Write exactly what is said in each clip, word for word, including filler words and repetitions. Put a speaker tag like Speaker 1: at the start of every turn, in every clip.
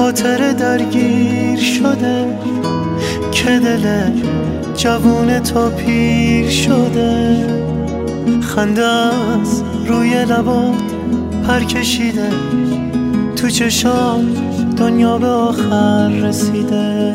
Speaker 1: خاطر درگیر شده که دل جوون تو پیر شده. خنده از روی لبات پر کشیده، تو چشام دنیا به آخر رسیده.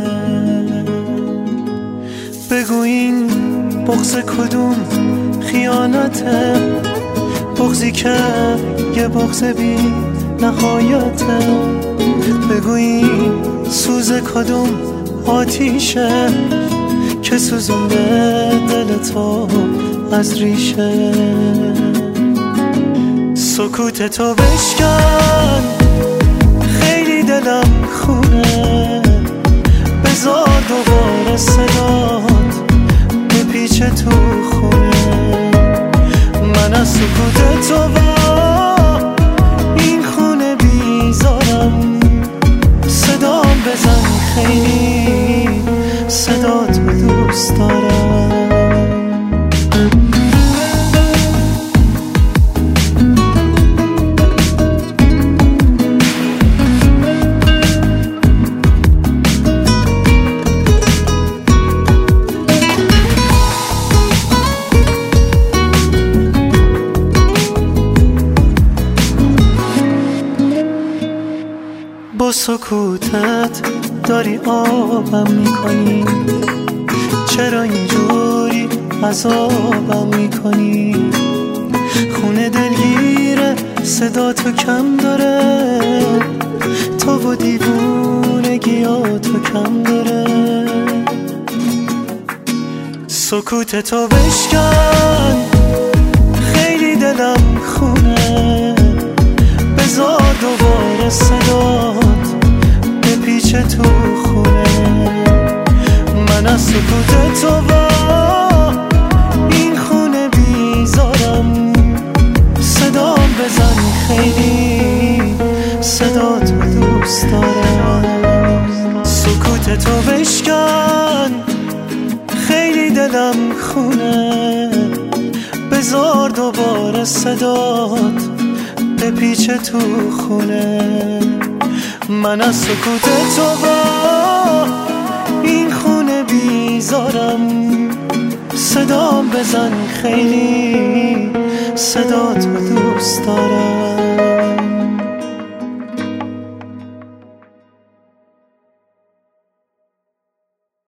Speaker 1: بگو این بغض کدوم خیانته، بغضی که یه بغض بی نهایته. بگو این سوز کدوم آتیشه که سوزونده دل تو از ریشه. سکوت تو بشکن، خیلی دلم خونه، بذار دوباره صدات بپیچه تو خونه. من از سکوت تو با این خونه بیزارم، صدام بزن خیلی صدا تو دوست دارم. با سکوتت داری آبم میکنی، چرا اینجوری عذابم میکنی؟ خونه دلگیره صدا تو کم داره، تو و دیوونگی ها تو کم داره. سکوت تو بشکن، خیلی دلم خونه، بذار دوباره صدات بپیچه تو خونه. من از سکوت تو با این خونه بیزارم، صدام بزن خیلی صدا تو دوست دارم. سکوت تو بشکن، خیلی دلم خونه، بذار دوباره صدات بپیچه تو خونه. من از سکوت تو با این خونه بیزارم، صدام بزن خیلی صدا تو دوست دارم.